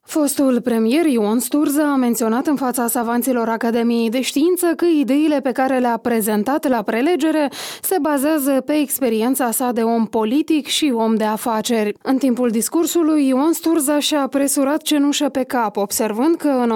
Fostul premier Ion Sturza a menționat în fața savanților Academiei de Știință că ideile pe care le-a prezentat la prelegere se bazează pe experiența sa de om politic și om de afaceri. În timpul discursului, Ion Sturza și-a presurat cenușă pe cap, observând că în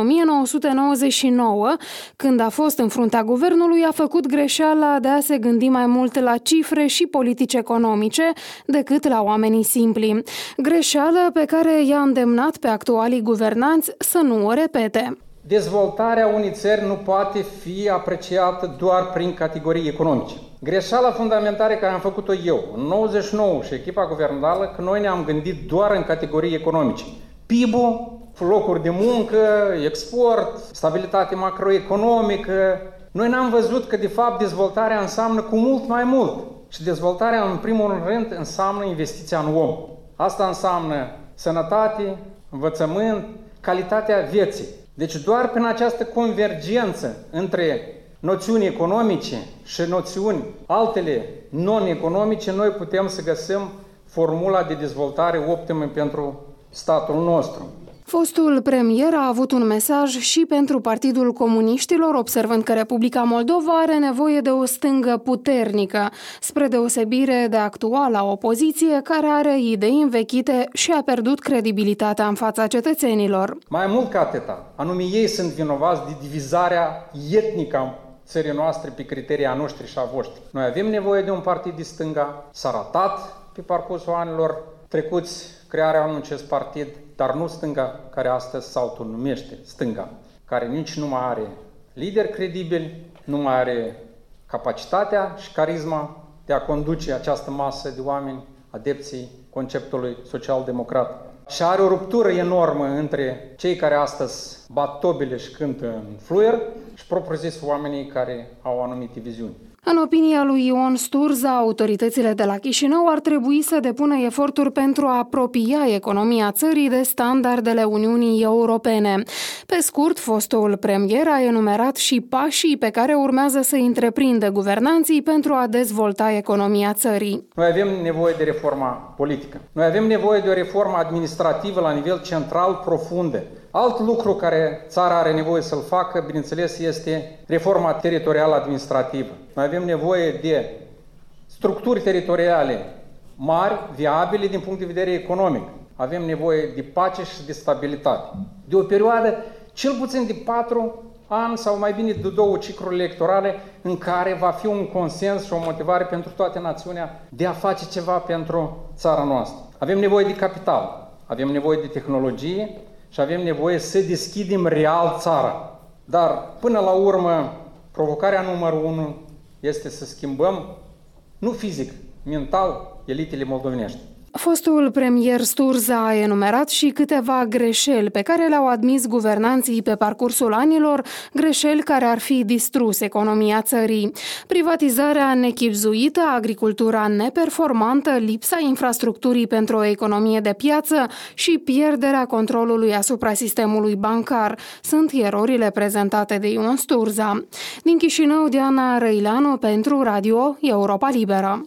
1999, când a fost în fruntea guvernului, a făcut greșeala de a se gândi mai mult la cifre și politici economice decât la oamenii simpli. Greșeală pe care i-a îndemnat pe actualii guvernanți să nu o repete. Dezvoltarea unei țări nu poate fi apreciată doar prin categorii economice. Greșeala fundamentală care am făcut-o eu în 99 și echipa guvernamentală, că noi ne-am gândit doar în categorii economice. PIB-ul, locuri de muncă, export, stabilitate macroeconomică. Noi n-am văzut că de fapt dezvoltarea înseamnă cu mult mai mult. Și dezvoltarea în primul rând înseamnă investiția în om. Asta înseamnă sănătate, învățământ, calitatea vieții. Deci doar prin această convergență între noțiuni economice și noțiuni altele non-economice, noi putem să găsim formula de dezvoltare optimă pentru statul nostru. Fostul premier a avut un mesaj și pentru Partidul Comuniștilor, observând că Republica Moldova are nevoie de o stângă puternică, spre deosebire de actuala opoziție, care are idei învechite și a pierdut credibilitatea în fața cetățenilor. Mai mult ca atâta, anume ei sunt vinovați de divizarea etnică a țării noastre pe criterii a noștri și a voștri. Noi avem nevoie de un partid de stânga, s-a ratat pe parcursul anilor trecuți crearea unui acest partid, dar nu stânga care astăzi se autonumește stânga, care nici nu mai are lideri credibili, nu mai are capacitatea și carisma de a conduce această masă de oameni adepții conceptului social-democrat. Și are o ruptură enormă între cei care astăzi bat tobile și cântă în fluier și propriu-zis oamenii care au anumite viziuni. În opinia lui Ion Sturza, autoritățile de la Chișinău ar trebui să depună eforturi pentru a apropia economia țării de standardele Uniunii Europene. Pe scurt, fostul premier a enumerat și pașii pe care urmează să întreprindă guvernanții pentru a dezvolta economia țării. Noi avem nevoie de reforma politică. Noi avem nevoie de o reformă administrativă la nivel central profundă. Alt lucru care țara are nevoie să-l facă, bineînțeles, este reforma teritorială administrativă. Noi avem nevoie de structuri teritoriale mari, viabile din punct de vedere economic. Avem nevoie de pace și de stabilitate. De o perioadă cel puțin de 4 ani sau mai bine de 2 cicluri electorale în care va fi un consens și o motivare pentru toată națiunea de a face ceva pentru țara noastră. Avem nevoie de capital, avem nevoie de tehnologie, și avem nevoie să deschidem real țara. Dar, până la urmă, provocarea numărul 1 este să schimbăm, nu fizic, mental, elitele moldovenești. Fostul premier Sturza a enumerat și câteva greșeli pe care le-au admis guvernanții pe parcursul anilor, greșeli care ar fi distrus economia țării. Privatizarea nechibzuită, agricultura neperformantă, lipsa infrastructurii pentru o economie de piață și pierderea controlului asupra sistemului bancar sunt erorile prezentate de Ion Sturza. Din Chișinău, Diana Răileanu pentru Radio Europa Liberă.